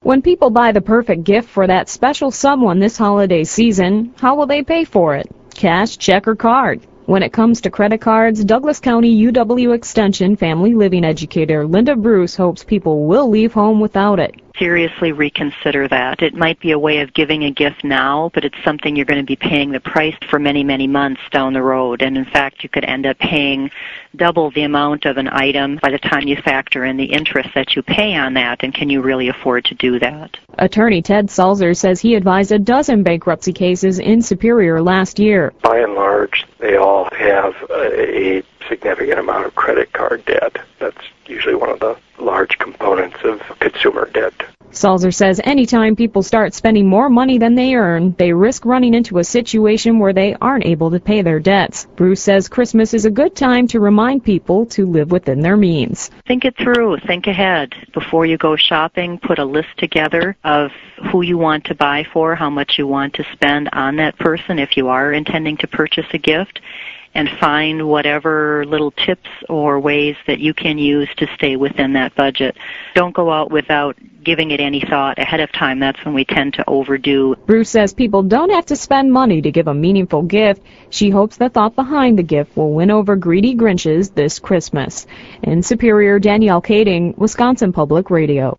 When people buy the perfect gift for that special someone this holiday season, how will they pay for it? Cash, check, or card? When it comes to credit cards, Douglas County UW Extension Family Living Educator Linda Bruce hopes people will leave home without it. Seriously reconsider that. It might be a way of giving a gift now, but it's something you're going to be paying the price for many, many months down the road. And in fact, you could end up paying double the amount of an item by the time you factor in the interest that you pay on that. And can you really afford to do that? Attorney Ted Salzer says he advised a dozen bankruptcy cases in Superior last year. By and large, they all have a significant amount of credit card debt. That's usually one of the large components of consumer debt. Salzer says anytime people start spending more money than they earn, they risk running into a situation where they aren't able to pay their debts. Bruce says Christmas is a good time to remind people to live within their means. Think it through. Think ahead. Before you go shopping, put a list together of who you want to buy for, how much you want to spend on that person if you are intending to purchase a gift, and find whatever little tips or ways that you can use to stay within that budget. Don't go out without giving it any thought ahead of time. That's when we tend to overdo. Bruce says people don't have to spend money to give a meaningful gift. She hopes the thought behind the gift will win over greedy Grinches this Christmas. In Superior, Danielle Kading, Wisconsin Public Radio.